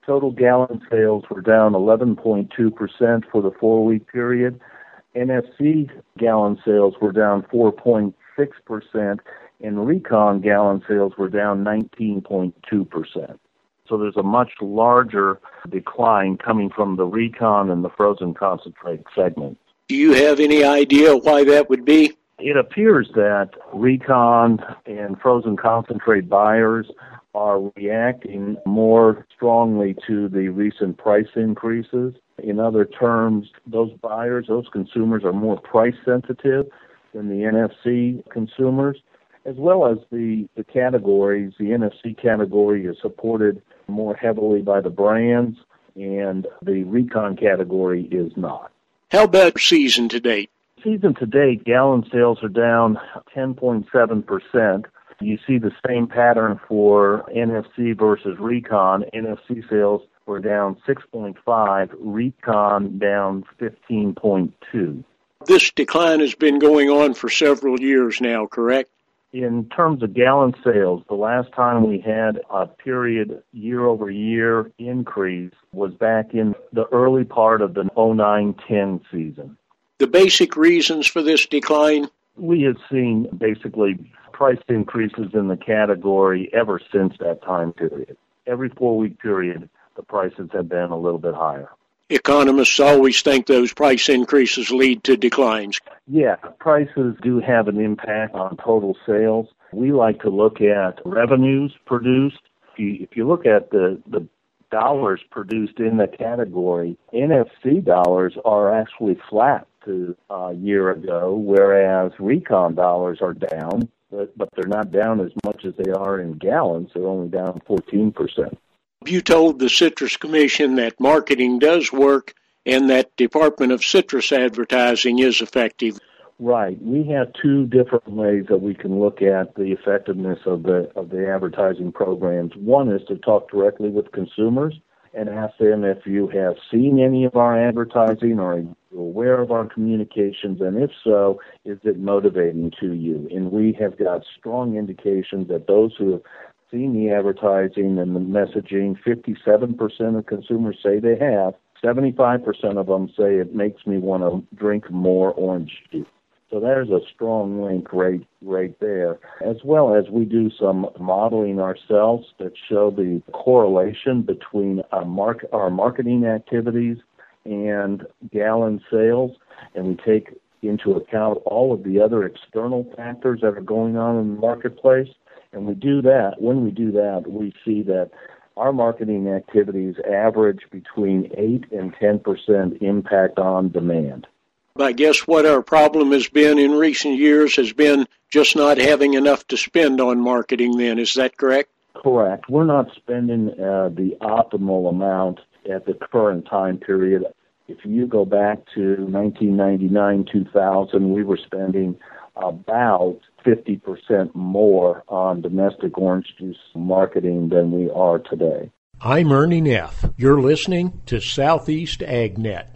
Total gallon sales were down 11.2% for the 4-week period. NFC gallon sales were down 4.6%, and Recon gallon sales were down 19.2%. So there's a much larger decline coming from the Recon and the frozen concentrate segment. Do you have any idea why that would be? It appears that Recon and frozen concentrate buyers are reacting more strongly to the recent price increases. In other terms, those buyers, those consumers are more price sensitive than the NFC consumers, as well as the categories. The NFC category is supported more heavily by the brands, and the Recon category is not. How about season to date? Season to date, gallon sales are down 10.7%. You see the same pattern for NFC versus Recon. NFC sales were down 6.5, Recon down 15.2. This decline has been going on for several years now, correct? In terms of gallon sales, the last time we had a period year-over-year increase was back in the early part of the 09-10 season. The basic reasons for this decline? We have seen basically price increases in the category ever since that time period. Every 4-week period, the prices have been a little bit higher. Economists always think those price increases lead to declines. Yeah, prices do have an impact on total sales. We like to look at revenues produced. If you look at the dollars produced in the category, NFC dollars are actually flat to a year ago, whereas Recon dollars are down, but they're not down as much as they are in gallons. They're only down 14%. You told the Citrus Commission that marketing does work and that Department of Citrus advertising is effective. Right. We have two different ways that we can look at the effectiveness of the advertising programs. One is to talk directly with consumers and ask them if you have seen any of our advertising or are you aware of our communications, and if so, is it motivating to you? And we have got strong indications that those who have seen the advertising and the messaging, 57% of consumers say they have. 75% of them say it makes me want to drink more orange juice. So there's a strong link right there, as well as we do some modeling ourselves that show the correlation between our marketing activities and gallon sales, and we take into account all of the other external factors that are going on in the marketplace. And we do that. When we do that, we see that our marketing activities average between 8 and 10% impact on demand. I guess what our problem has been in recent years has been just not having enough to spend on marketing then. Is that correct? Correct. We're not spending the optimal amount at the current time period. If you go back to 1999, 2000, we were spending about 50% more on domestic orange juice marketing than we are today. I'm Ernie Neff. You're listening to Southeast AgNet.